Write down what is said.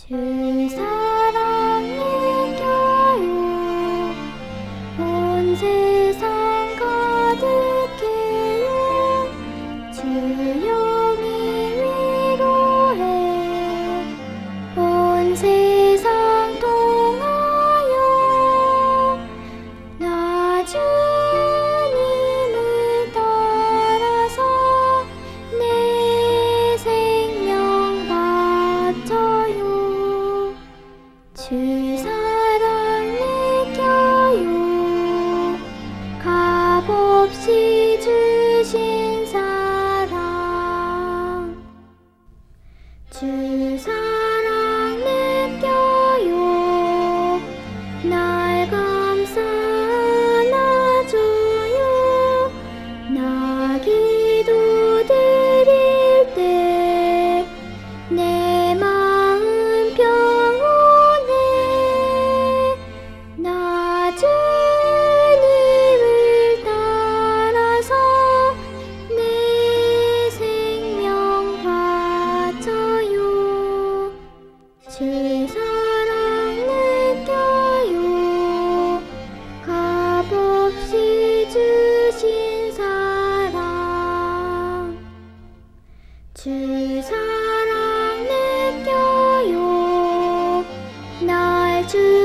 주 사랑 느껴요. 온 세상 가득해요. 주 영이 위로해. 온 세상 통하여 나 주님을 따라서 내 생명 바쳐요. 주 사랑 느껴요. 값없이 주신 사랑. 주 사랑 느껴요. 날 감싸 안아줘요. 나 기도 드릴 때 내 마음 평온해. 나 주님을 따라서 내 생명 바쳐요. 주 사랑 느껴요. 값없이 주신 사랑. 주 사랑 느껴요. 날